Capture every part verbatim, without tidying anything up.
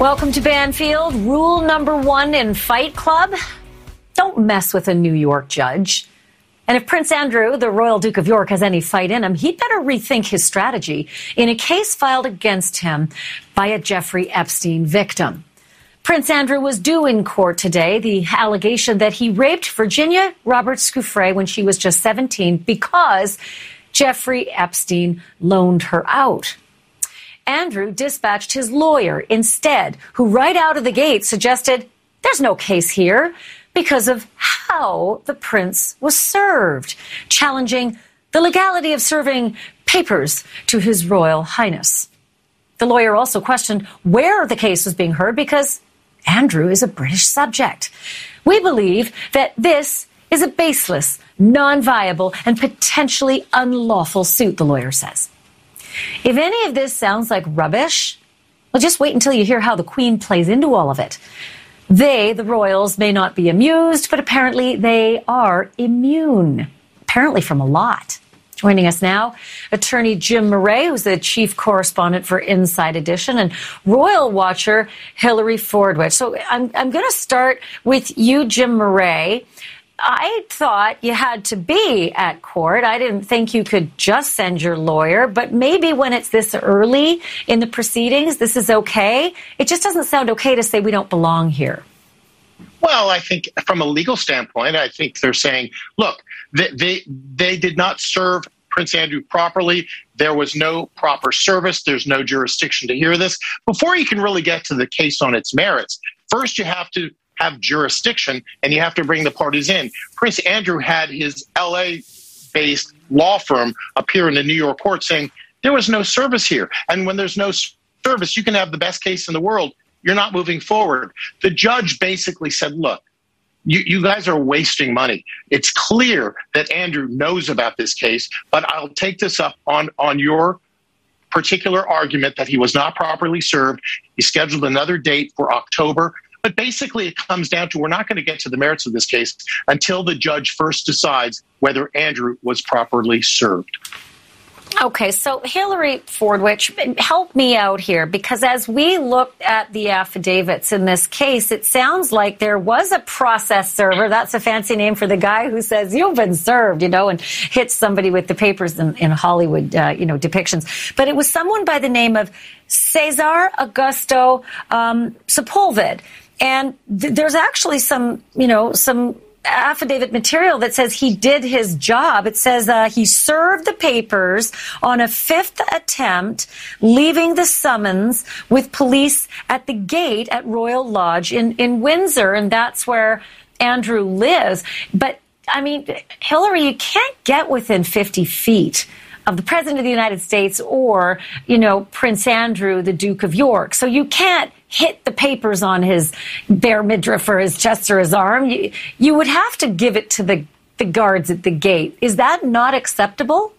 Welcome to Banfield. Rule number one in Fight Club: don't mess with a New York judge. And if Prince Andrew, the Royal Duke of York, has any fight in him, he'd better rethink his strategy in a case filed against him by a Jeffrey Epstein victim. Prince Andrew was due in court today, the allegation that he raped Virginia Roberts Giuffre when she was just seventeen because Jeffrey Epstein loaned her out. Andrew dispatched his lawyer instead, who right out of the gate suggested there's no case here because of how the prince was served, challenging the legality of serving papers to His Royal Highness. The lawyer also questioned where the case was being heard because Andrew is a British subject. We believe that this is a baseless, non-viable, and potentially unlawful suit, the lawyer says. If any of this sounds like rubbish, well, just wait until you hear how the Queen plays into all of it. They, the royals, may not be amused, but apparently they are immune, apparently from a lot. Joining us now, attorney Jim Moret, who's the chief correspondent for Inside Edition, and royal watcher Hillary Fordwich. So I'm, I'm going to start with you, Jim Moret. I thought you had to be at court. I didn't think you could just send your lawyer, but maybe when it's this early in the proceedings, this is okay. It just doesn't sound okay to say we don't belong here. Well, I think from a legal standpoint, I think they're saying, look, they, they, they did not serve Prince Andrew properly. There was no proper service. There's no jurisdiction to hear this. Before you can really get to the case on its merits, first you have to have jurisdiction, and you have to bring the parties in. Prince Andrew had his L A-based law firm appear in the New York court saying there was no service here. And when there's no service, you can have the best case in the world. You're not moving forward. The judge basically said, look, you, you guys are wasting money. It's clear that Andrew knows about this case, but I'll take this up on, on your particular argument that he was not properly served. He scheduled another date for October. But basically, it comes down to we're not going to get to the merits of this case until the judge first decides whether Andrew was properly served. Okay, so Hillary Fordwich, help me out here, because as we looked at the affidavits in this case, it sounds like there was a process server. That's a fancy name for the guy who says you've been served, you know, and hits somebody with the papers in, in Hollywood, uh, you know, depictions. But it was someone by the name of Cesar Augusto um, Sepulveda. And th- there's actually some, you know, some affidavit material that says he did his job. It says uh, he served the papers on a fifth attempt, leaving the summons with police at the gate at Royal Lodge in, in Windsor. And that's where Andrew lives. But, I mean, Hillary, you can't get within fifty feet of the President of the United States or, you know, Prince Andrew, the Duke of York. So you can't hit the papers on his bare midriff or his chest or his arm. You, you would have to give it to the, the guards at the gate. Is that not acceptable?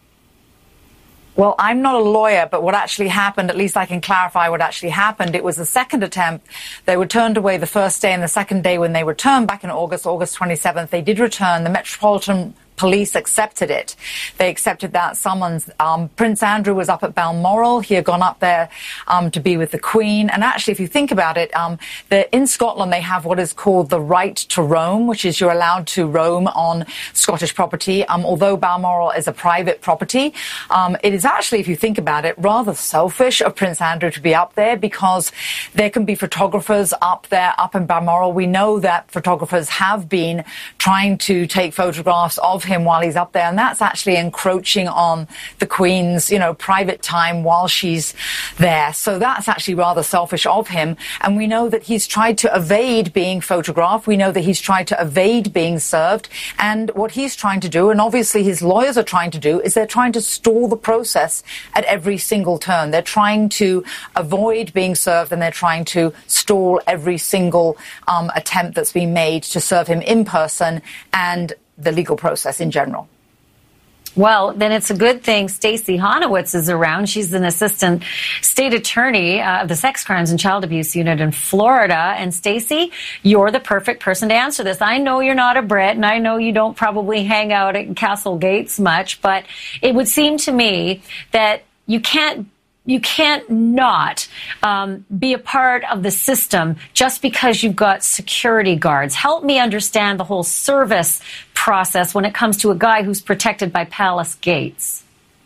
Well, I'm not a lawyer, but what actually happened, at least I can clarify what actually happened. It was the second attempt. They were turned away the first day, and the second day when they returned back in August, August twenty-seventh, they did return. The Metropolitan Police accepted it. They accepted that summons. Um, Prince Andrew was up at Balmoral. He had gone up there um, to be with the Queen. And actually, if you think about it, um, in Scotland, they have what is called the right to roam, which is you're allowed to roam on Scottish property. Um, although Balmoral is a private property, um, it is actually, if you think about it, rather selfish of Prince Andrew to be up there because there can be photographers up there, up in Balmoral. We know that photographers have been trying to take photographs of him while he's up there, and that's actually encroaching on the Queen's, you know, private time while she's there. So that's actually rather selfish of him. And we know that he's tried to evade being photographed. We know that he's tried to evade being served. And what he's trying to do, and obviously his lawyers are trying to do, is they're trying to stall the process at every single turn. They're trying to avoid being served, and they're trying to stall every single um, attempt that's been made to serve him in person and the legal process in general. Well, then it's a good thing Stacey Honowitz is around. She's an assistant state attorney uh, of the Sex Crimes and Child Abuse Unit in Florida. And Stacey, you're the perfect person to answer this. I know you're not a Brit, and I know you don't probably hang out at Castle Gates much, but it would seem to me that you can't you can't not um, be a part of the system just because you've got security guards. Help me understand the whole service process when it comes to a guy who's protected by palace gates.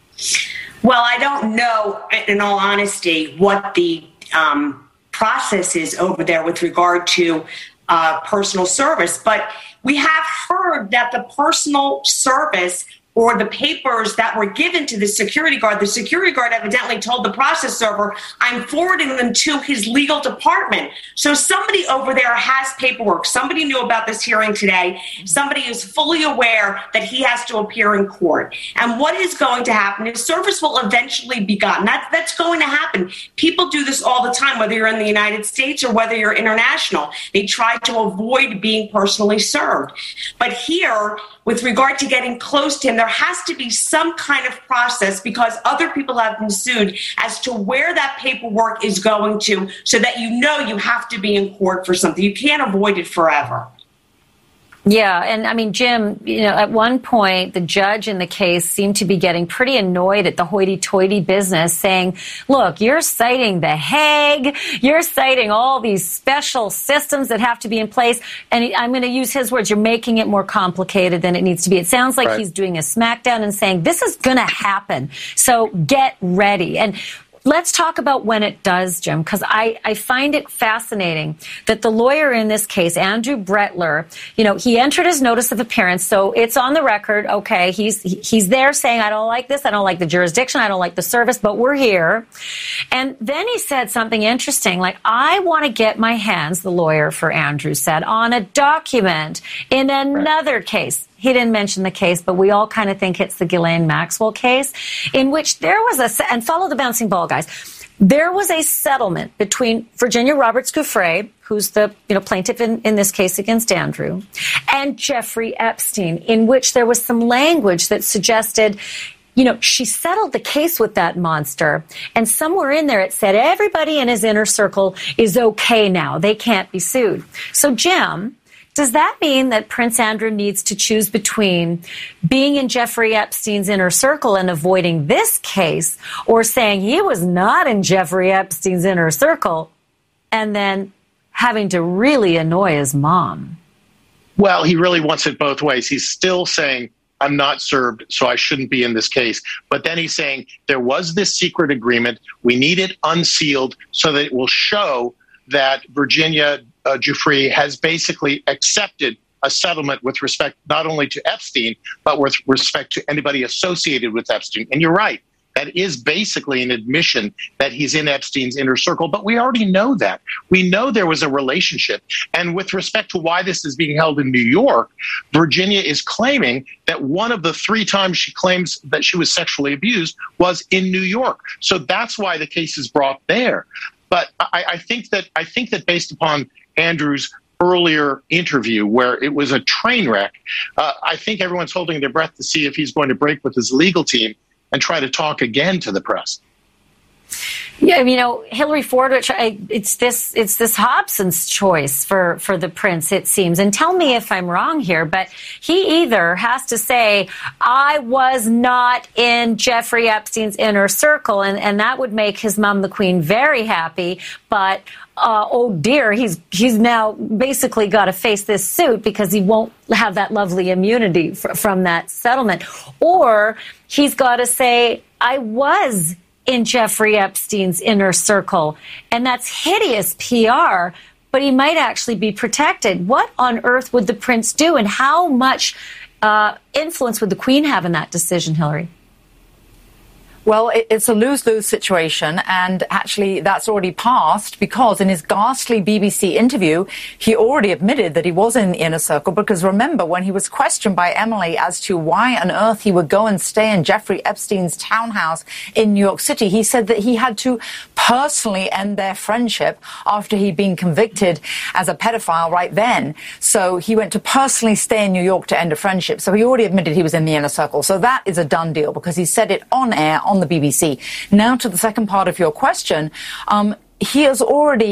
Well, I don't know, in all honesty, what the um, process is over there with regard to uh, personal service, but we have heard that the personal service or the papers that were given to the security guard, the security guard evidently told the process server, I'm forwarding them to his legal department. So somebody over there has paperwork. Somebody knew about this hearing today. Somebody is fully aware that he has to appear in court. And what is going to happen is service will eventually be gotten. That, that's going to happen. People do this all the time, whether you're in the United States or whether you're international. They try to avoid being personally served. But here, with regard to getting close to him, there has to be some kind of process because other people have been sued as to where that paperwork is going to so that you know you have to be in court for something. You can't avoid it forever. Yeah, and I mean, Jim, you know, at one point, the judge in the case seemed to be getting pretty annoyed at the hoity-toity business, saying, look, you're citing The Hague, you're citing all these special systems that have to be in place, and I'm going to use his words, you're making it more complicated than it needs to be. It sounds like right. He's doing a smackdown and saying, this is going to happen, so get ready. And let's talk about when it does, Jim, because I, I find it fascinating that the lawyer in this case, Andrew Brettler, you know, he entered his notice of appearance, so it's on the record. Okay, he's he's there saying, I don't like this, I don't like the jurisdiction, I don't like the service, but we're here. And then he said something interesting, like, I want to get my hands, the lawyer for Andrew said, on a document in another right. case. He didn't mention the case, but we all kind of think it's the Ghislaine Maxwell case, in which there was a, and follow the bouncing ball, guys, there was a settlement between Virginia Roberts Giuffre, who's the you know plaintiff in, in this case against Andrew, and Jeffrey Epstein, in which there was some language that suggested, you know, she settled the case with that monster, and somewhere in there it said everybody in his inner circle is okay now. They can't be sued. So, Jim, does that mean that Prince Andrew needs to choose between being in Jeffrey Epstein's inner circle and avoiding this case, or saying he was not in Jeffrey Epstein's inner circle and then having to really annoy his mom? Well, he really wants it both ways. He's still saying, I'm not served, so I shouldn't be in this case. But then he's saying there was this secret agreement. We need it unsealed so that it will show that Virginia uh, Giuffre has basically accepted a settlement with respect not only to Epstein, but with respect to anybody associated with Epstein. And you're right. That is basically an admission that he's in Epstein's inner circle. But we already know that. We know there was a relationship. And with respect to why this is being held in New York, Virginia is claiming that one of the three times she claims that she was sexually abused was in New York. So that's why the case is brought there. But I, I think that I think that based upon Andrew's earlier interview, where it was a train wreck, uh, I think everyone's holding their breath to see if he's going to break with his legal team and try to talk again to the press. Yeah, you know, Hillary Ford, it's this it's this Hobson's choice for, for the prince, it seems. And tell me if I'm wrong here, but he either has to say, I was not in Jeffrey Epstein's inner circle, and, and that would make his mom, the queen, very happy. But, uh, oh dear, he's he's now basically got to face this suit because he won't have that lovely immunity fr- from that settlement. Or he's got to say, I was in Jeffrey Epstein's inner circle, and that's hideous P R, but he might actually be protected. What on earth would the prince do, and how much uh, influence would the queen have in that decision, Hillary? Well, it's a lose-lose situation, and actually that's already passed because in his ghastly B B C interview, he already admitted that he was in the inner circle because remember, when he was questioned by Emily as to why on earth he would go and stay in Jeffrey Epstein's townhouse in New York City, he said that he had to personally end their friendship after he'd been convicted as a pedophile right then. So he went to personally stay in New York to end a friendship. So he already admitted he was in the inner circle. So that is a done deal because he said it on air on the B B C. Now to the second part of your question, um, he has already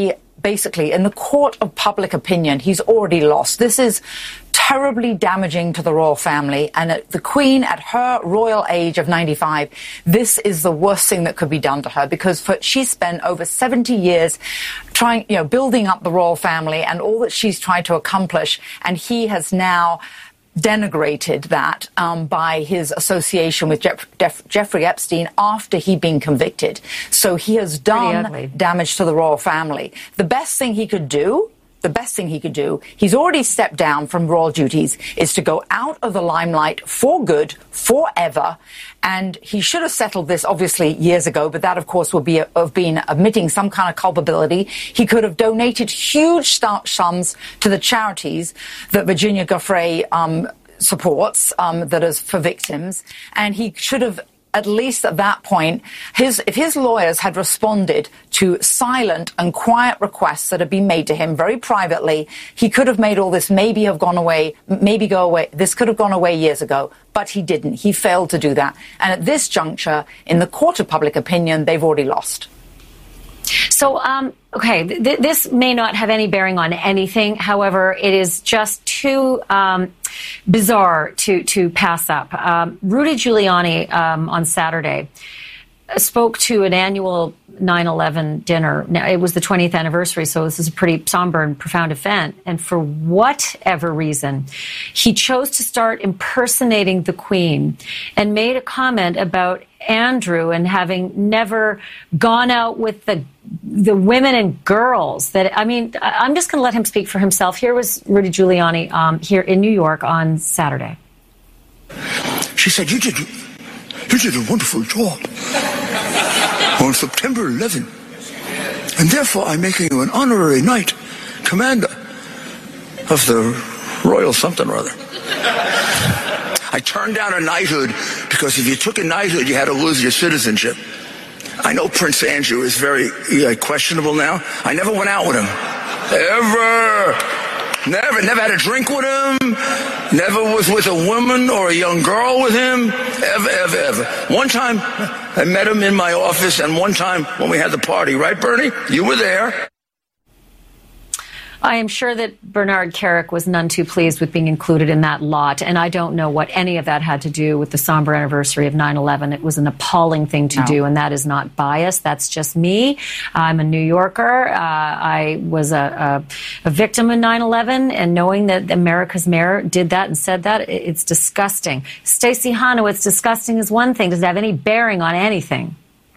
basically, in the court of public opinion, he's already lost. This is terribly damaging to the royal family. And at the Queen, at her royal age of ninety-five, this is the worst thing that could be done to her, because for, she spent over seventy years trying, you know, building up the royal family and all that she's tried to accomplish. And he has now denigrated that um, by his association with Jeff- Jeff- Jeffrey Epstein after he'd been convicted. So he has done damage to the royal family. The best thing he could do The best thing he could do, he's already stepped down from royal duties, is to go out of the limelight for good, forever. And he should have settled this, obviously, years ago. But that, of course, would be of being admitting some kind of culpability. He could have donated huge sums to the charities that Virginia Giuffre um, supports, um, that is for victims. And he should have, at least at that point, his, if his lawyers had responded to silent and quiet requests that had been made to him very privately, he could have made all this maybe have gone away, maybe go away. This could have gone away years ago, but he didn't. He failed to do that. And at this juncture, in the court of public opinion, they've already lost. So, um, okay, th- this may not have any bearing on anything. However, it is just too um, bizarre to, to pass up. Um, Rudy Giuliani um, on Saturday spoke to an annual nine eleven dinner. Now, it was the twentieth anniversary, so this is a pretty somber and profound event. And for whatever reason, he chose to start impersonating the Queen and made a comment about Andrew and having never gone out with the the women and girls. That I mean, I'm just going to let him speak for himself. Here was Rudy Giuliani um, here in New York on Saturday. She said, you did, you did a wonderful job on September eleventh, and therefore I'm making you an honorary knight, commander of the Royal something or other. I turned down a knighthood because if you took a knighthood, you had to lose your citizenship. I know Prince Andrew is very uh, questionable now. I never went out with him. Ever. Never. Never had a drink with him. Never was with a woman or a young girl with him. Ever, ever, ever. One time, I met him in my office, and one time when we had the party. Right, Bernie? You were there. I am sure that Bernard Kerik was none too pleased with being included in that lot, and I don't know what any of that had to do with the somber anniversary of nine eleven. It was an appalling thing to no. do, and that is not bias. That's just me. I'm a New Yorker. Uh, I was a, a, a victim of nine eleven, and knowing that America's mayor did that and said that, it's disgusting. Stacey Hanowitz, disgusting is one thing. Does it have any bearing on anything?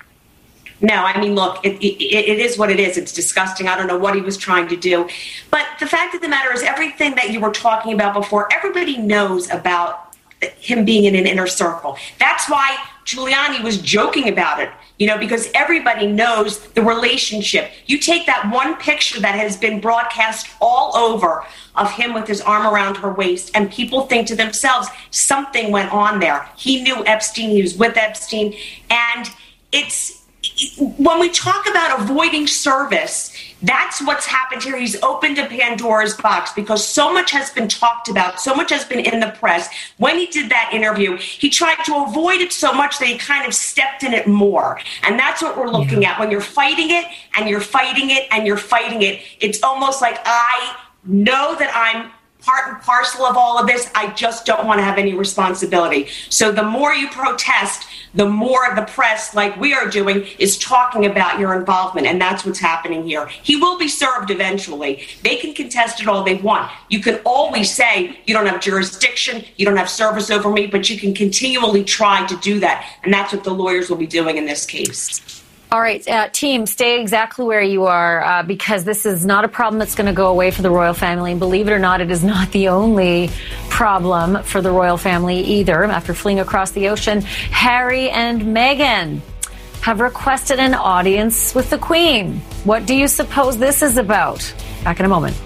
No, I mean, look, it, it, it is what it is. It's disgusting. I don't know what he was trying to do. But the fact of the matter is everything that you were talking about before, everybody knows about him being in an inner circle. That's why Giuliani was joking about it, you know, because everybody knows the relationship. You take that one picture that has been broadcast all over of him with his arm around her waist, and people think to themselves, something went on there. He knew Epstein. He was with Epstein. And it's, when we talk about avoiding service, that's what's happened here. He's opened a Pandora's box because so much has been talked about, so much has been in the press. When he did that interview, he tried to avoid it so much that he kind of stepped in it more. And that's what we're looking yeah. at. When you're fighting it and you're fighting it and you're fighting it, it's almost like I know that I'm part and parcel of all of this. I just don't want to have any responsibility. So the more you protest, the more the press, like we are doing, is talking about your involvement. And that's what's happening here. He will be served eventually. They can contest it all they want. You can always say you don't have jurisdiction, you don't have service over me, but you can continually try to do that. And that's what the lawyers will be doing in this case. All right, uh, team, stay exactly where you are uh, because this is not a problem that's going to go away for the royal family. And believe it or not, it is not the only problem for the royal family either. After fleeing across the ocean, Harry and Meghan have requested an audience with the Queen. What do you suppose this is about? Back in a moment.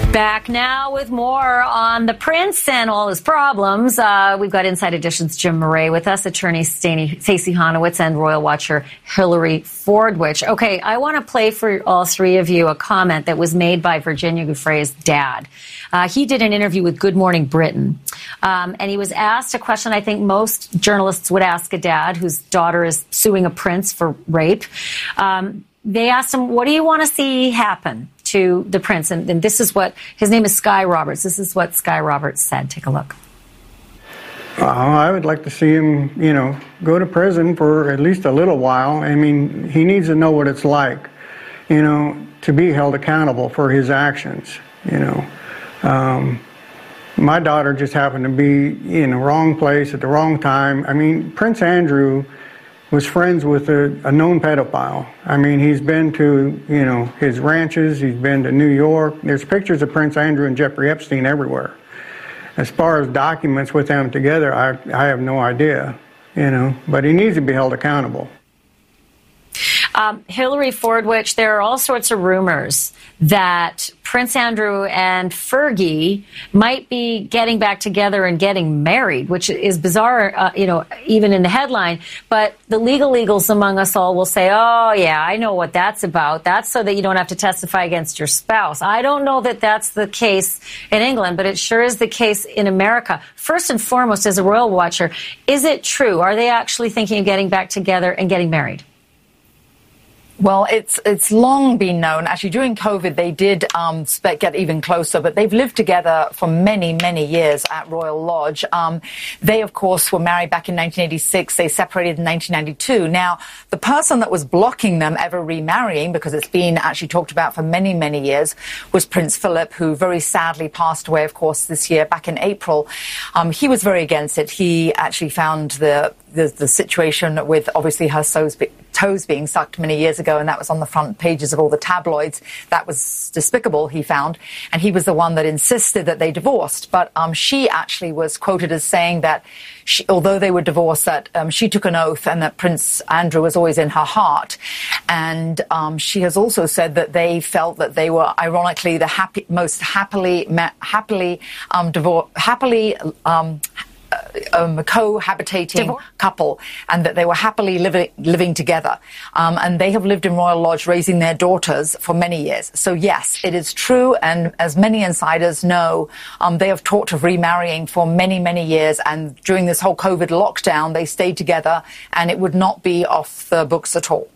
Back now with more on the prince and all his problems. Uh, we've got Inside Edition's Jim Murray with us, attorney Stacey Honowitz, and royal watcher Hillary Fordwich. Okay, I want to play for all three of you a comment that was made by Virginia Giuffre's dad. Uh, he did an interview with Good Morning Britain, um, and he was asked a question I think most journalists would ask a dad whose daughter is suing a prince for rape. Um, they asked him, what do you want to see happen to the prince? And, and this is what, his name is Sky Roberts. This is what Sky Roberts said. Take a look. Uh, I would like to see him, you know, go to prison for at least a little while. I mean, he needs to know what it's like, you know, to be held accountable for his actions, you know. Um, my daughter just happened to be in the wrong place at the wrong time. I mean, Prince Andrew was friends with a, a known pedophile. I mean, he's been to, you know, his ranches, he's been to New York. There's pictures of Prince Andrew and Jeffrey Epstein everywhere. As far as documents with them together, I, I have no idea, you know, but he needs to be held accountable. Um, Hillary Fordwich, there are all sorts of rumors that Prince Andrew and Fergie might be getting back together and getting married, which is bizarre, uh, you know, even in the headline. But the legal eagles among us all will say, oh, yeah, I know what that's about. That's so that you don't have to testify against your spouse. I don't know that that's the case in England, but it sure is the case in America. First and foremost, as a royal watcher, is it true? Are they actually thinking of getting back together and getting married? Well, it's it's long been known. Actually, during COVID, they did um, get even closer, but they've lived together for many, many years at Royal Lodge. Um, they, of course, were married back in nineteen eighty-six. They separated in nineteen ninety-two. Now, the person that was blocking them ever remarrying, because it's been actually talked about for many, many years, was Prince Philip, who very sadly passed away, of course, this year, back in April. Um, he was very against it. He actually found the the, the situation with, obviously, her toes, toes being sucked many years ago, and that was on the front pages of all the tabloids. That was despicable, he found. And he was the one that insisted that they divorced. But um, she actually was quoted as saying that she, although they were divorced, that um, she took an oath and that Prince Andrew was always in her heart. And um, she has also said that they felt that they were, ironically, the happy, most happily, ma- happily, um, divor- happily, um, Um, cohabitating Divor- couple, and that they were happily living living together. Um, and they have lived in Royal Lodge raising their daughters for many years. So, yes, it is true. And as many insiders know, um, they have talked of remarrying for many, many years. And during this whole COVID lockdown, they stayed together, and it would not be off the books at all.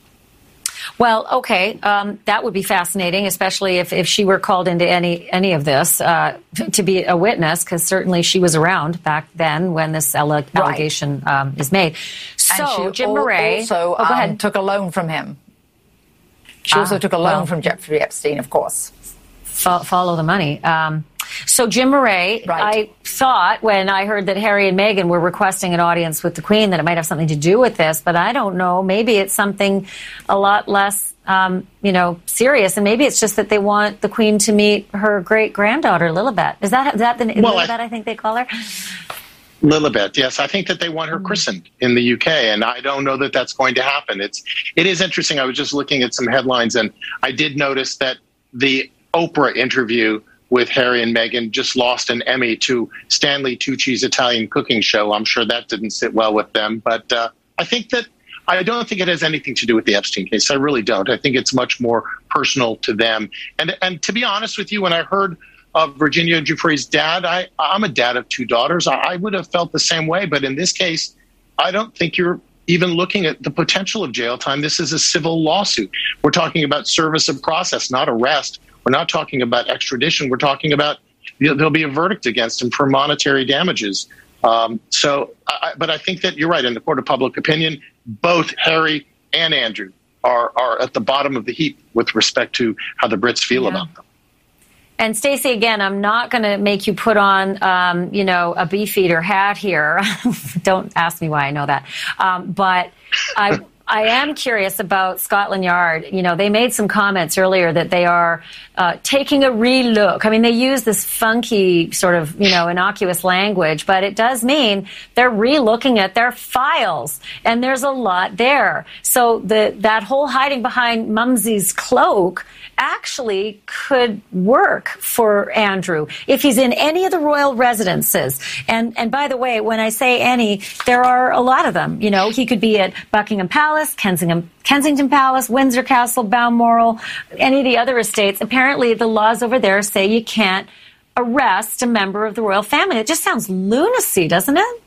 Well, okay, um, that would be fascinating, especially if, if she were called into any any of this uh, to be a witness, because certainly she was around back then when this alle- allegation right. um, is made. So, and she Jim Murray also oh, go ahead. Um, took a loan from him. She ah, also took a loan well, from Jeffrey Epstein, of course. Fo- follow the money. Um, so, Jim Murray, right. I thought when I heard that Harry and Meghan were requesting an audience with the Queen that it might have something to do with this, but I don't know. Maybe it's something a lot less, um, you know, serious, and maybe it's just that they want the Queen to meet her great-granddaughter, Lilibet. Is that, is that the well, Lilibet, I, I think they call her? Lilibet, yes. I think that they want her christened in the U K, and I don't know that that's going to happen. It's, it is interesting. I was just looking at some headlines, and I did notice that the Oprah interview with Harry and Meghan just lost an Emmy to Stanley Tucci's Italian cooking show. I'm sure that didn't sit well with them. But uh, I think that I don't think it has anything to do with the Epstein case. I really don't. I think it's much more personal to them. And and to be honest with you, when I heard of Virginia Giuffre's dad, I, I'm a dad of two daughters. I, I would have felt the same way. But in this case, I don't think you're even looking at the potential of jail time. This is a civil lawsuit. We're talking about service of process, not arrest. We're not talking about extradition. We're talking about there'll be a verdict against him for monetary damages. Um, so, I, but I think that you're right. In the court of public opinion, both Harry and Andrew are, are at the bottom of the heap with respect to how the Brits feel yeah. about them. And Stacey, again, I'm not going to make you put on, um, you know, a Beefeater hat here. Don't ask me why I know that. Um, but I. I am curious about Scotland Yard. You know, they made some comments earlier that they are uh, taking a relook. I mean, they use this funky sort of, you know, innocuous language, but it does mean they're re-looking at their files, and there's a lot there. So the that whole hiding behind Mumsy's cloak actually could work for Andrew if he's in any of the royal residences. And and by the way, when I say any, there are a lot of them. You know, he could be at Buckingham Palace, Kensington, Kensington Palace, Windsor Castle, Balmoral, any of the other estates. Apparently, the laws over there say you can't arrest a member of the royal family. It just sounds lunacy, doesn't it?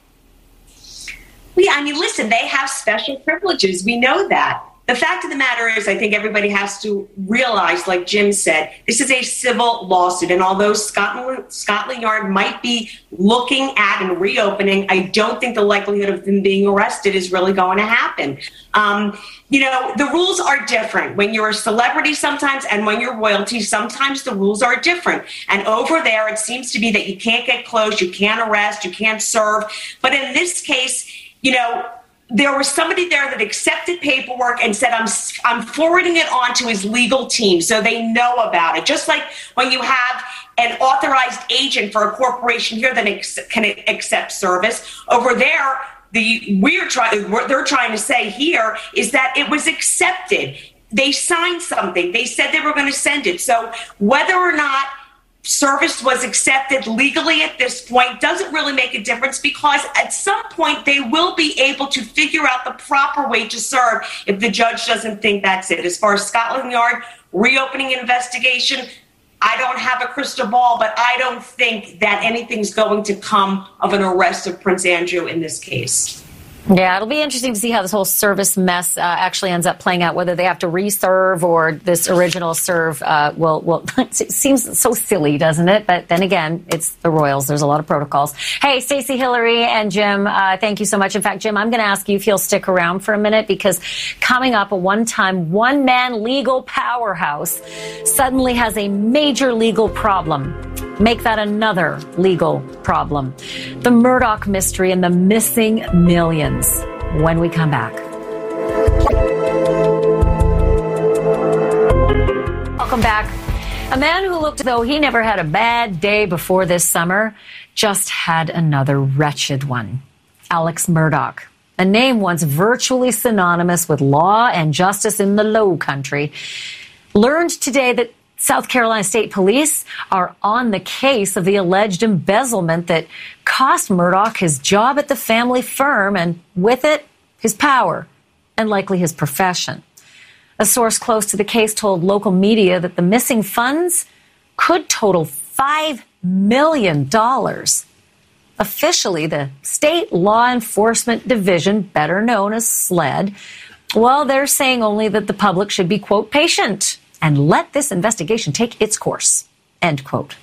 Yeah, I mean, listen, they have special privileges. We know that. The fact of the matter is, I think everybody has to realize, like Jim said, this is a civil lawsuit. And although Scotland, Scotland Yard might be looking at and reopening, I don't think the likelihood of them being arrested is really going to happen. Um, you know, the rules are different. When you're a celebrity sometimes and when you're royalty, sometimes the rules are different. And over there, it seems to be that you can't get close, you can't arrest, you can't serve. But in this case, you know, there was somebody there that accepted paperwork and said, I'm I'm forwarding it on to his legal team so they know about it. Just like when you have an authorized agent for a corporation here that ex- can accept service. Over there, the we're trying what they're trying to say here is that it was accepted. They signed something. They said they were going to send it. So whether or not service was accepted legally at this point doesn't really make a difference, because at some point they will be able to figure out the proper way to serve if the judge doesn't think that's it. As far as Scotland Yard reopening investigation, I don't have a crystal ball, but I don't think that anything's going to come of an arrest of Prince Andrew in this case. Yeah, it'll be interesting to see how this whole service mess uh, actually ends up playing out, whether they have to reserve or this original serve uh, will, will it seems so silly, doesn't it? But then again, it's the royals. There's a lot of protocols. Hey, Stacey, Hillary, and Jim, uh, thank you so much. In fact, Jim, I'm going to ask you if you'll stick around for a minute, because coming up, a one-time one-man legal powerhouse suddenly has a major legal problem. Make that another legal problem. The Murdoch mystery and the missing millions. When we come back. Welcome back. A man who looked as though he never had a bad day before this summer just had another wretched one. Alex Murdoch, a name once virtually synonymous with law and justice in the Low Country, learned today that South Carolina State Police are on the case of the alleged embezzlement that cost Murdoch his job at the family firm, and with it, his power and likely his profession. A source close to the case told local media that the missing funds could total five million dollars. Officially, the State Law Enforcement Division, better known as SLED, well, they're saying only that the public should be, quote, patient and let this investigation take its course, end quote.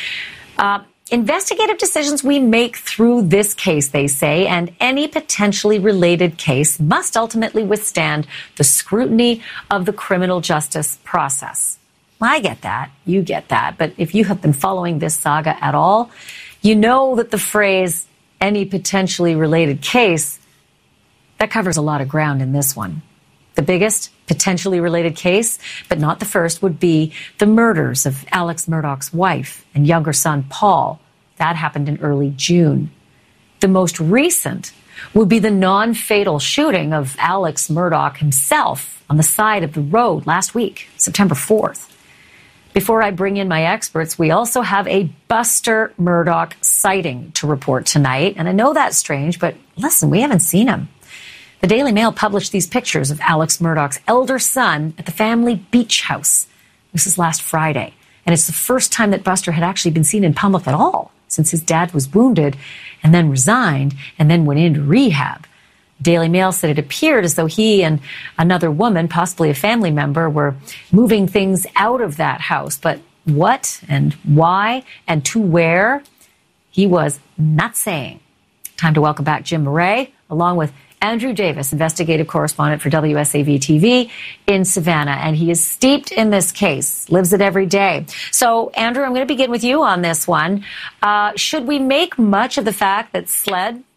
Uh, investigative decisions we make through this case, they say, and any potentially related case must ultimately withstand the scrutiny of the criminal justice process. I get that. You get that. But if you have been following this saga at all, you know that the phrase, any potentially related case, that covers a lot of ground in this one. The biggest potentially related case, but not the first, would be the murders of Alex Murdoch's wife and younger son, Paul. That happened in early June. The most recent would be the non-fatal shooting of Alex Murdoch himself on the side of the road last week, September fourth. Before I bring in my experts, we also have a Buster Murdoch sighting to report tonight. And I know that's strange, but listen, we haven't seen him. The Daily Mail published these pictures of Alex Murdoch's elder son at the family beach house. This is last Friday, and it's the first time that Buster had actually been seen in public at all since his dad was wounded and then resigned and then went into rehab. Daily Mail said it appeared as though he and another woman, possibly a family member, were moving things out of that house. But what and why and to where, he was not saying. Time to welcome back Jim Moret, along with Andrew Davis, investigative correspondent for W S A V T V in Savannah, and he is steeped in this case, lives it every day. So, Andrew, I'm going to begin with you on this one. Uh, should we make much of the fact that SLED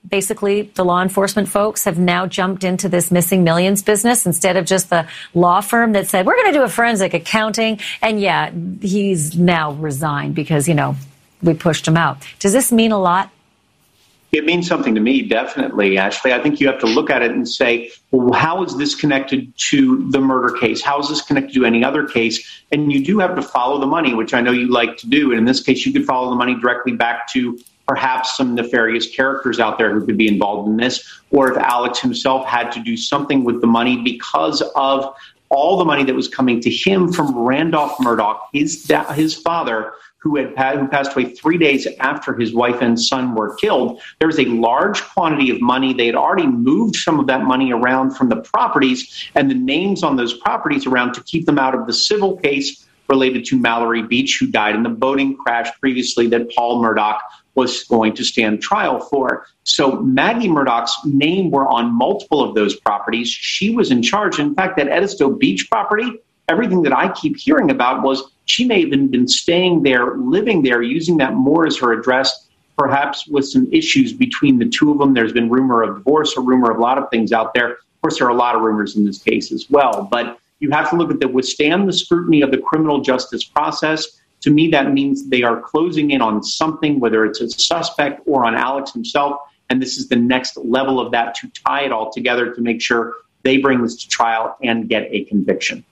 basically the law enforcement folks have now jumped into this missing millions business instead of just the law firm that said, we're going to do a forensic accounting. And yeah, he's now resigned because, you know, we pushed him out. Does this mean a lot? It means something to me, definitely, Ashley. I think you have to look at it and say, well, how is this connected to the murder case? How is this connected to any other case? And you do have to follow the money, which I know you like to do. And in this case, you could follow the money directly back to perhaps some nefarious characters out there who could be involved in this, or if Alex himself had to do something with the money because of all the money that was coming to him from Randolph Murdaugh, his, da- his father, who had who passed away three days after his wife and son were killed. There was a large quantity of money. They had already moved some of that money around from the properties and the names on those properties around to keep them out of the civil case related to Mallory Beach, who died in the boating crash previously that Paul Murdaugh was going to stand trial for. So Maggie Murdaugh's name were on multiple of those properties. She was in charge. In fact, that Edisto Beach property, everything that I keep hearing about was she may have even been staying there, living there, using that more as her address, perhaps with some issues between the two of them. There's been rumor of divorce, a rumor of a lot of things out there. Of course, there are a lot of rumors in this case as well. But you have to look at the withstand the scrutiny of the criminal justice process. To me, that means they are closing in on something, whether it's a suspect or on Alex himself. And this is the next level of that to tie it all together to make sure they bring this to trial and get a conviction.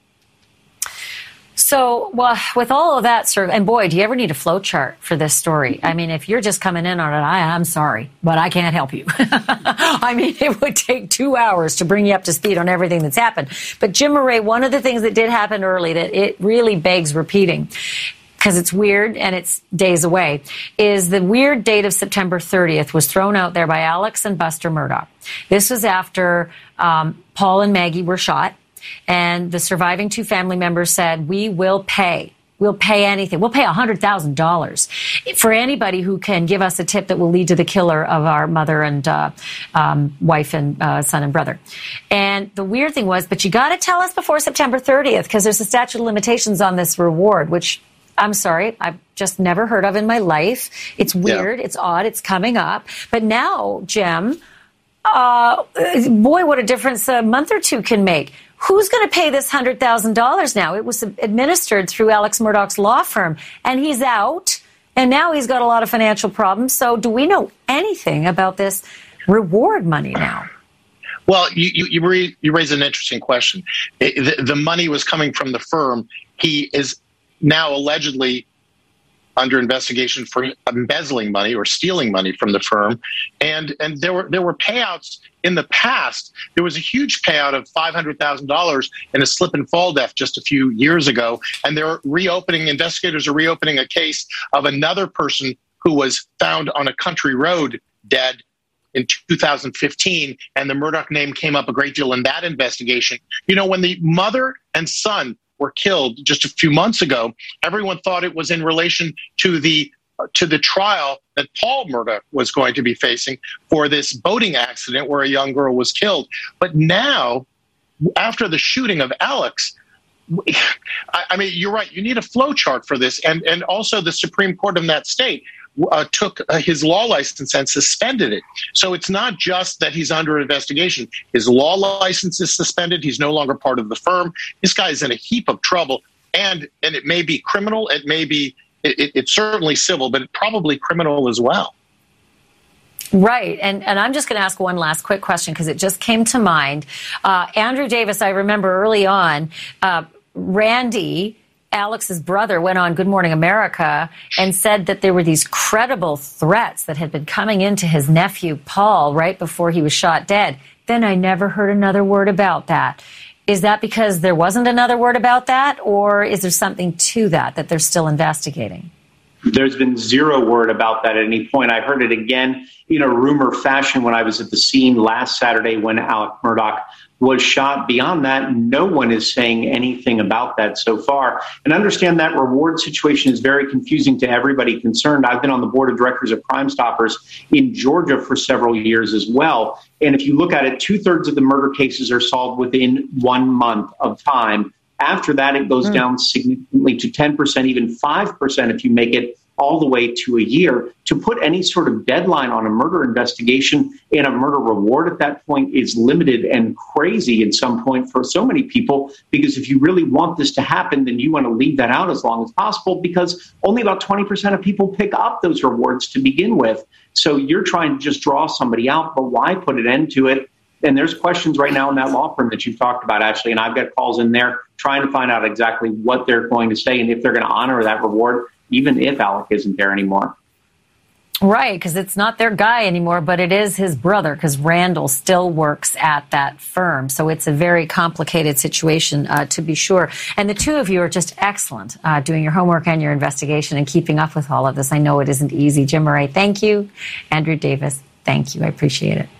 So, well, with all of that, sir, and boy, do you ever need a flow chart for this story? I mean, if you're just coming in on it, I, I'm sorry, but I can't help you. I mean, it would take two hours to bring you up to speed on everything that's happened. But Jim Moret, one of the things that did happen early that it really begs repeating, because it's weird and it's days away, is the weird date of September thirtieth was thrown out there by Alex and Buster Murdaugh. This was after um, Paul and Maggie were shot. And the surviving two family members said, we will pay. We'll pay anything. We'll pay one hundred thousand dollars for anybody who can give us a tip that will lead to the killer of our mother and uh, um, wife and uh, son and brother. And the weird thing was, but you got to tell us before September thirtieth, because there's a statute of limitations on this reward, which I'm sorry, I've just never heard of in my life. It's weird. Yeah. It's odd. It's coming up. But now, Jim, uh, boy, what a difference a month or two can make. Who's going to pay this one hundred thousand dollars now? It was administered through Alex Murdaugh's law firm, and he's out, and now he's got a lot of financial problems. So do we know anything about this reward money now? Well, you, you, you, raise, you raise an interesting question. It, the, the money was coming from the firm. He is now allegedly under investigation for embezzling money or stealing money from the firm. And and there were there were payouts in the past. There was a huge payout of five hundred thousand dollars in a slip and fall death just a few years ago. And they're reopening, investigators are reopening a case of another person who was found on a country road dead in two thousand fifteen. And the Murdaugh name came up a great deal in that investigation. You know, when the mother and son were killed just a few months ago, everyone thought it was in relation to the uh, to the trial that Paul Murdaugh was going to be facing for this boating accident where a young girl was killed. But now, after the shooting of Alex, I, I mean, you're right. You need a flow chart for this, and and also the Supreme Court in that state uh, took uh, his law license and suspended it. So it's not just that he's under investigation. His law license is suspended. He's no longer part of the firm. This guy is in a heap of trouble, and and it may be criminal. It may be it, it's certainly civil, but probably criminal as well. Right. And and I'm just going to ask one last quick question because it just came to mind. Uh, Andrew Davis, I remember early on, uh, Randy, Alex's brother, went on Good Morning America and said that there were these credible threats that had been coming into his nephew, Paul, right before he was shot dead. Then I never heard another word about that. Is that because there wasn't another word about that, or is there something to that that they're still investigating? There's been zero word about that at any point. I heard it again in a rumor fashion when I was at the scene last Saturday when Alex Murdaugh was shot. Beyond that, no one is saying anything about that so far. And understand that reward situation is very confusing to everybody concerned. I've been on the board of directors of Crime Stoppers in Georgia for several years as well. And if you look at it, two-thirds of the murder cases are solved within one month of time. After that, it goes mm. down significantly to ten percent, even five percent if you make it all the way to a year. To put any sort of deadline on a murder investigation and a murder reward at that point is limited and crazy at some point for so many people, because if you really want this to happen, then you want to leave that out as long as possible, because only about twenty percent of people pick up those rewards to begin with. So you're trying to just draw somebody out, but why put an end to it? And there's questions right now in that law firm that you've talked about, Ashley, and I've got calls in there trying to find out exactly what they're going to say and if they're going to honor that reward, even if Alec isn't there anymore. Right, because it's not their guy anymore, but it is his brother, because Randall still works at that firm. So it's a very complicated situation, uh, to be sure. And the two of you are just excellent, uh, doing your homework and your investigation and keeping up with all of this. I know it isn't easy. Jim Murray, thank you. Andrew Davis, thank you. I appreciate it.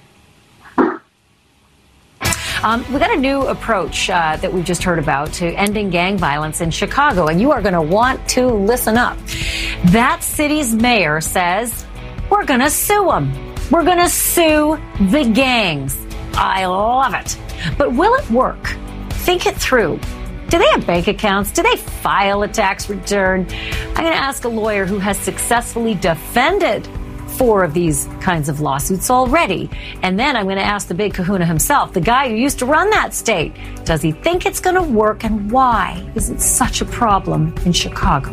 Um, we got a new approach uh, that we've just heard about to ending gang violence in Chicago, and you are going to want to listen up. That city's mayor says, we're going to sue them. We're going to sue the gangs. I love it. But will it work? Think it through. Do they have bank accounts? Do they file a tax return? I'm going to ask a lawyer who has successfully defended four of these kinds of lawsuits already. And then I'm going to ask the big kahuna himself, the guy who used to run that state. Does he think it's going to work, and why is it such a problem in Chicago?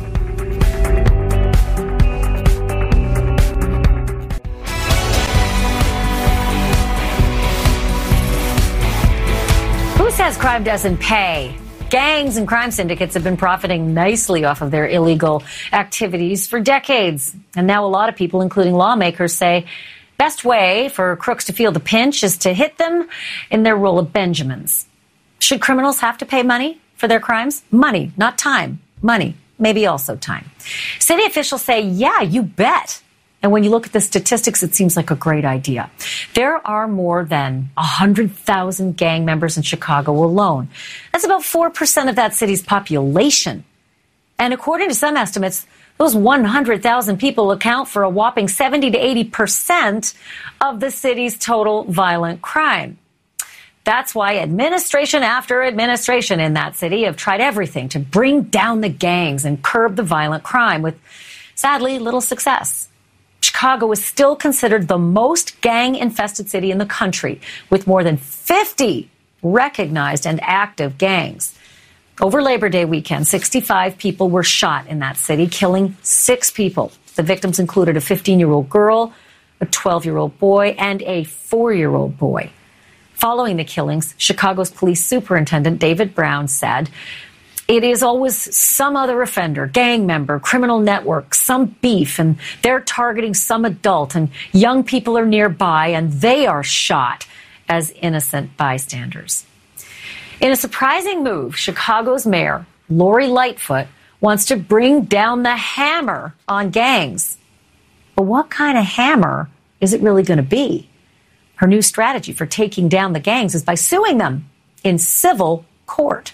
Who says crime doesn't pay? Gangs and crime syndicates have been profiting nicely off of their illegal activities for decades. And now a lot of people, including lawmakers, say best way for crooks to feel the pinch is to hit them in their role of Benjamins. Should criminals have to pay money for their crimes? Money, not time. Money, maybe also time. City officials say, yeah, you bet. And when you look at the statistics, it seems like a great idea. There are more than one hundred thousand gang members in Chicago alone. That's about four percent of that city's population. And according to some estimates, those one hundred thousand people account for a whopping seventy to eighty percent of the city's total violent crime. That's why administration after administration in that city have tried everything to bring down the gangs and curb the violent crime with, sadly, little success. Chicago is still considered the most gang-infested city in the country, with more than fifty recognized and active gangs. Over Labor Day weekend, sixty-five people were shot in that city, killing six people. The victims included a fifteen-year-old girl, a twelve-year-old boy, and a four-year-old boy. Following the killings, Chicago's police superintendent, David Brown, said, it is always some other offender, gang member, criminal network, some beef, and they're targeting some adult, and young people are nearby, and they are shot as innocent bystanders. In a surprising move, Chicago's mayor, Lori Lightfoot, wants to bring down the hammer on gangs. But what kind of hammer is it really going to be? Her new strategy for taking down the gangs is by suing them in civil court.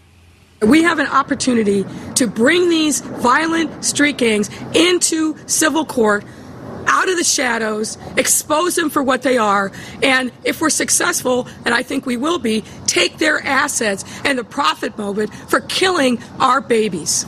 We have an opportunity to bring these violent street gangs into civil court, out of the shadows, expose them for what they are, and if we're successful, and I think we will be, take their assets and the profit motive for killing our babies.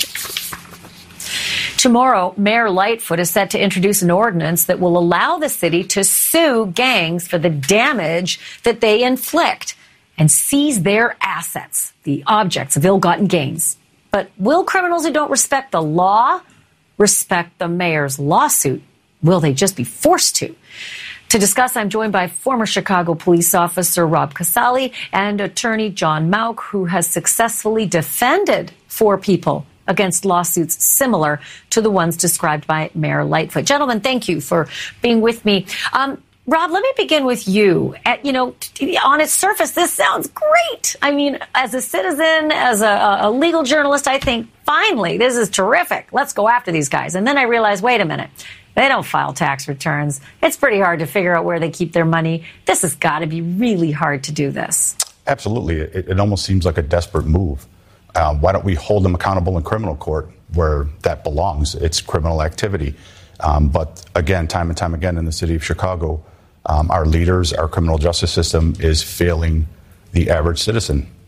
Tomorrow, Mayor Lightfoot is set to introduce an ordinance that will allow the city to sue gangs for the damage that they inflict and seize their assets, the objects of ill-gotten gains. But will criminals who don't respect the law respect the mayor's lawsuit? Will they just be forced to? To discuss, I'm joined by former Chicago police officer Rob Casale and attorney John Mauck, who has successfully defended four people against lawsuits similar to the ones described by Mayor Lightfoot. Gentlemen, thank you for being with me. Um, Rob, let me begin with you. At, you know, on its surface, this sounds great. I mean, as a citizen, as a, a legal journalist, I think, finally, this is terrific. Let's go after these guys. And then I realized, wait a minute, they don't file tax returns. It's pretty hard to figure out where they keep their money. This has got to be really hard to do this. Absolutely. It, it almost seems like a desperate move. Uh, why don't we hold them accountable in criminal court where that belongs? It's criminal activity. Um, but again, time and time again in the city of Chicago, Um, our leaders, our criminal justice system is failing the average citizen.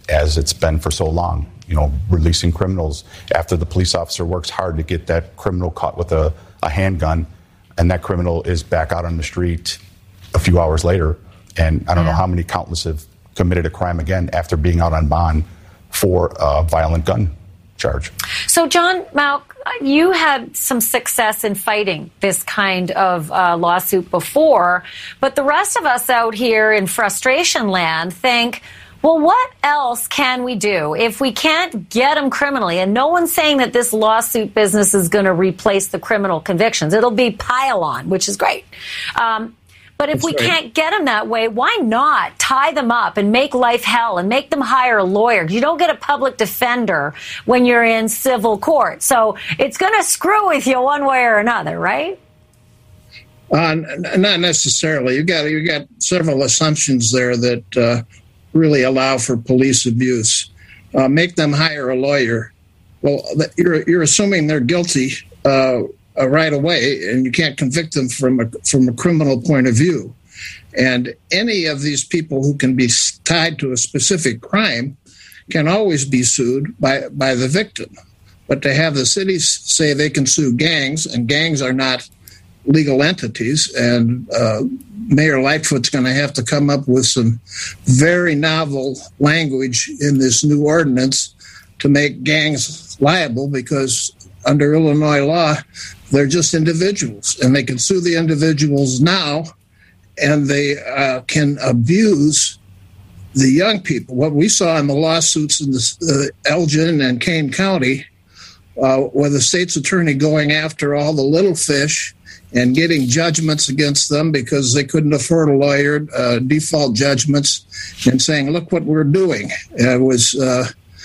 as it's been for so long. You know, releasing criminals after the police officer works hard to get that criminal caught with a, a handgun, and that criminal is back out on the street a few hours later. And I don't yeah. know how many countless have committed a crime again after being out on bond for a violent gun charge. So, John Mauck, you had some success in fighting this kind of uh, lawsuit before, but the rest of us out here in frustration land think, well, what else can we do if we can't get them criminally? And no one's saying that this lawsuit business is going to replace the criminal convictions. It'll be pile on, which is great. Um, But if That's we right. can't get them that way, why not tie them up and make life hell and make them hire a lawyer? You don't get a public defender when you're in civil court. So it's going to screw with you one way or another, right? Uh, not necessarily. You got you got several assumptions there that uh, really allow for police abuse. Uh, make them hire a lawyer. Well, you're you're assuming they're guilty Uh, Uh, right away, and you can't convict them from a from a criminal point of view. And any of these people who can be tied to a specific crime can always be sued by, by the victim. But to have the cities say they can sue gangs, and gangs are not legal entities, and uh, Mayor Lightfoot's going to have to come up with some very novel language in this new ordinance to make gangs liable, because under Illinois law, they're just individuals, and they can sue the individuals now, and they uh, can abuse the young people. What we saw in the lawsuits in the, uh, Elgin and Kane County, uh, where the state's attorney going after all the little fish and getting judgments against them because they couldn't afford a lawyer, uh, default judgments, and saying, look what we're doing. It was, uh,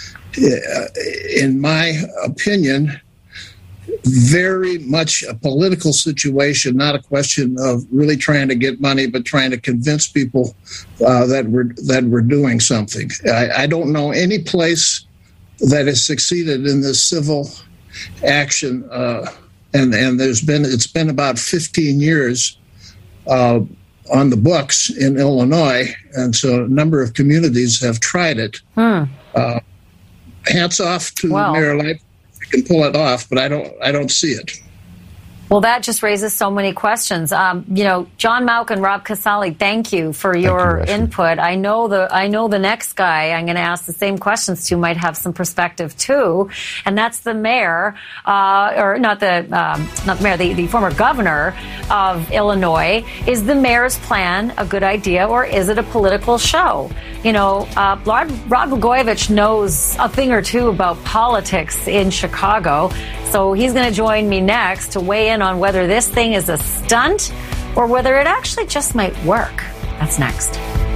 in my opinion, very much a political situation, not a question of really trying to get money, but trying to convince people uh, that we're that we're doing something. I, I don't know any place that has succeeded in this civil action, uh, and and there's been it's been about fifteen years uh, on the books in Illinois, and so a number of communities have tried it. Hmm. Uh, hats off to wow. Mayor Lightfoot. Can pull it off, but I don't I don't see it. Well, that just raises so many questions. Um, you know, John Mauck and Rob Casale, thank you for your you, input. I know the I know the next guy I'm going to ask the same questions to might have some perspective too, and that's the mayor, uh, or not the um, not the mayor, the, the former governor of Illinois. Is the mayor's plan a good idea, or is it a political show? You know, uh, Rod, Rod Blagojevich knows a thing or two about politics in Chicago, so he's going to join me next to weigh in on whether this thing is a stunt or whether it actually just might work. That's next.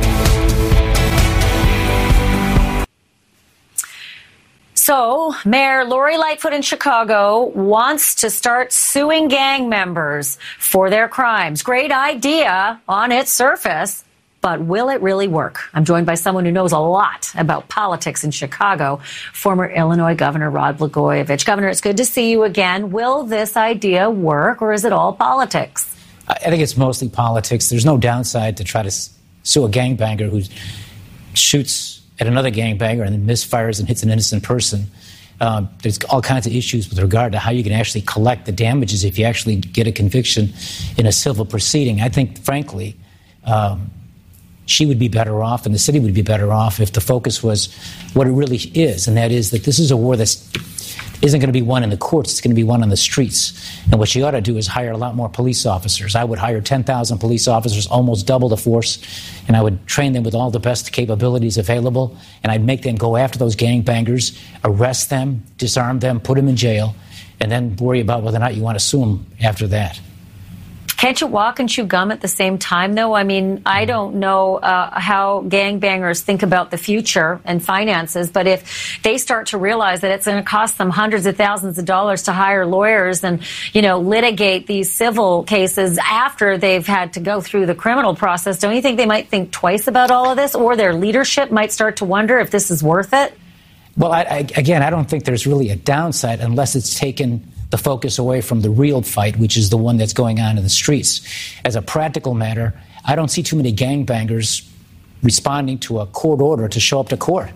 So, Mayor Lori Lightfoot in Chicago wants to start suing gang members for their crimes. Great idea on its surface, but will it really work? I'm joined by someone who knows a lot about politics in Chicago, former Illinois Governor Rod Blagojevich. Governor, it's good to see you again. Will this idea work, or is it all politics? I think it's mostly politics. There's no downside to try to sue a gangbanger who shoots at another gangbanger and then misfires and hits an innocent person. Um, there's all kinds of issues with regard to how you can actually collect the damages if you actually get a conviction in a civil proceeding. I think, frankly, um, she would be better off and the city would be better off if the focus was what it really is, and that is that this is a war that isn't going to be won in the courts, it's going to be won on the streets. And what she ought to do is hire a lot more police officers. I would hire ten thousand police officers, almost double the force, and I would train them with all the best capabilities available, and I'd make them go after those gangbangers, arrest them, disarm them, put them in jail, and then worry about whether or not you want to sue them after that. Can't you walk and chew gum at the same time, though? I mean, I don't know uh, how gangbangers think about the future and finances, but if they start to realize that it's going to cost them hundreds of thousands of dollars to hire lawyers and, you know, litigate these civil cases after they've had to go through the criminal process, don't you think they might think twice about all of this, or their leadership might start to wonder if this is worth it? Well, I, I, again, I don't think there's really a downside unless it's taken the focus away from the real fight, which is the one that's going on in the streets. As a practical matter, I don't see too many gangbangers responding to a court order to show up to court.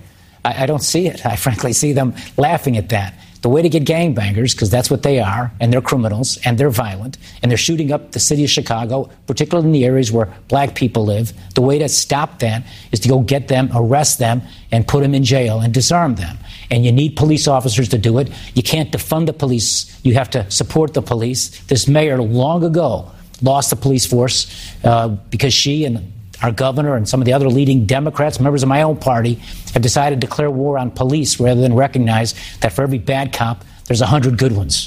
I, I don't see it. I frankly see them laughing at that. The way to get gangbangers, because that's what they are, and they're criminals, and they're violent, and they're shooting up the city of Chicago, particularly in the areas where black people live. The way to stop that is to go get them, arrest them, and put them in jail and disarm them. And you need police officers to do it. You can't defund the police. You have to support the police. This mayor long ago lost the police force uh, because she and our governor and some of the other leading Democrats, members of my own party, have decided to declare war on police rather than recognize that for every bad cop, there's a hundred good ones.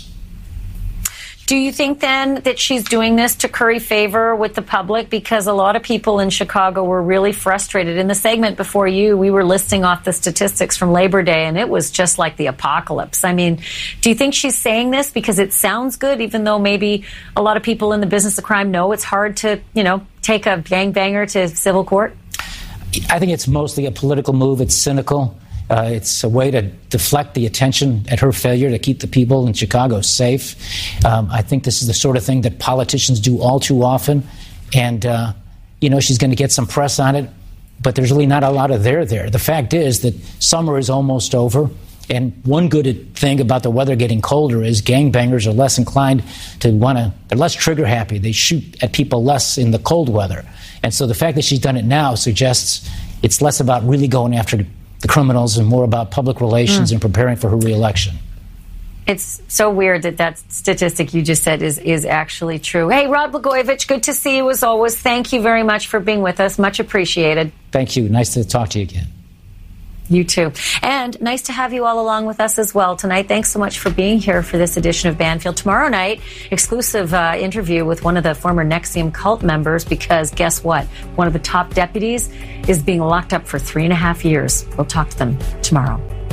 Do you think then that she's doing this to curry favor with the public? Because a lot of people in Chicago were really frustrated. In the segment before you, we were listing off the statistics from Labor Day, and it was just like the apocalypse. I mean, do you think she's saying this because it sounds good, even though maybe a lot of people in the business of crime know it's hard to, you know, take a gangbanger to civil court? I think it's mostly a political move. It's cynical. Uh, it's a way to deflect the attention at her failure to keep the people in Chicago safe. Um, I think this is the sort of thing that politicians do all too often. And, uh, you know, she's going to get some press on it, but there's really not a lot of there there. The fact is that summer is almost over. And one good thing about the weather getting colder is gangbangers are less inclined to want to, they're less trigger happy. They shoot at people less in the cold weather. And so the fact that she's done it now suggests it's less about really going after the criminals and more about public relations mm. and preparing for her reelection. It's so weird that that statistic you just said is is actually true. Hey, Rod Blagojevich, good to see you as always. Thank you very much for being with us. Much appreciated. Thank you. Nice to talk to you again. You too. And nice to have you all along with us as well tonight. Thanks so much for being here for this edition of Banfield. Tomorrow night, exclusive uh, interview with one of the former N X I V M cult members, because guess what? One of the top deputies is being locked up for three and a half years. We'll talk to them tomorrow.